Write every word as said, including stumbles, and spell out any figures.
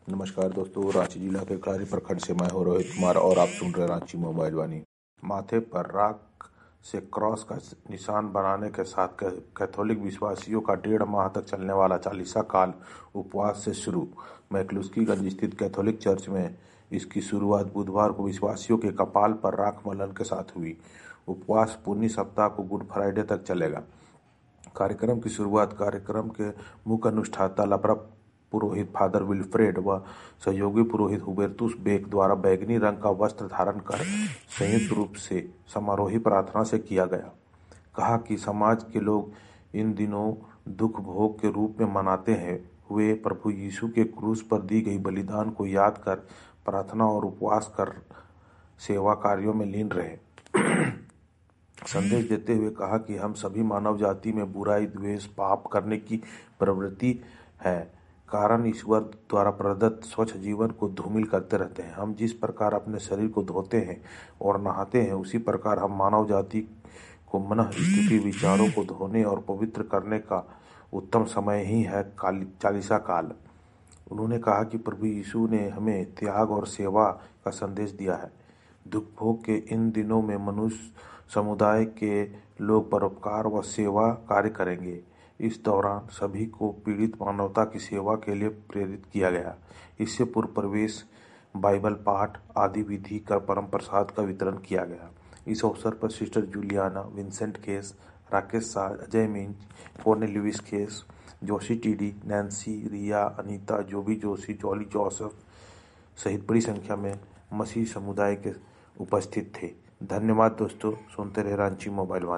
नमस्कार दोस्तों, रांची जिला के क्लारी प्रखंड से मैं हूं रोहित कुमार और आप सुन रहे रांची मोबाइल वाणी। माथे पर राख से क्रॉस का निशान बनाने के साथ कैथोलिक विश्वासियों का डेढ़ माह तक चलने वाला चालीसा काल उपवास से शुरू। मैक्लुस्कीगंज स्थित कैथोलिक चर्च में इसकी शुरुआत बुधवार को विश्वासियों के कपाल पर राख मलन के साथ हुई। उपवास पुण्य सप्ताह को गुड फ्राइडे तक चलेगा। कार्यक्रम की शुरुआत कार्यक्रम के मुख्य अनुष्ठाता लापरा पुरोहित फादर विल्फ्रेड व सहयोगी पुरोहित हुबेर्तुस बेक द्वारा बैगनी रंग का वस्त्र धारण कर संयुक्त रूप से समारोही प्रार्थना से किया गया। कहा कि समाज के लोग इन दिनों दुख भोग के रूप में मनाते हैं हुए प्रभु यीशु के क्रूस पर दी गई बलिदान को याद कर प्रार्थना और उपवास कर सेवा कार्यों में लीन रहे। संदेश देते हुए कहा कि हम सभी मानव जाति में बुराई, द्वेष, पाप करने की प्रवृत्ति है, कारण ईश्वर द्वारा प्रदत्त स्वच्छ जीवन को धूमिल करते रहते हैं। हम जिस प्रकार अपने शरीर को धोते हैं और नहाते हैं, उसी प्रकार हम मानव जाति को मन, स्थिति, विचारों को धोने और पवित्र करने का उत्तम समय ही है चालीसा काल। उन्होंने कहा कि प्रभु यीशु ने हमें त्याग और सेवा का संदेश दिया है। दुख भोग के इन दिनों में मनुष्य समुदाय के लोग परोपकार व सेवा कार्य करेंगे। इस दौरान सभी को पीड़ित मानवता की सेवा के लिए प्रेरित किया गया। इससे पूर्व प्रवेश, बाइबल पाठ आदि विधि कर परम प्रसाद का वितरण किया गया। इस अवसर पर sister Juliana, Vincent Xess, Rakesh Shah, Ajay Minj, Cornelius Xess, Joshi TD, Nancy, Riya, Anita, Joby Joshi, Jolly Joseph सहित बड़ी संख्या में मसीह समुदाय के उपस्थित थे। धन्यवाद दोस्तों, सुनते रहे रांची मोबाइल वाणी।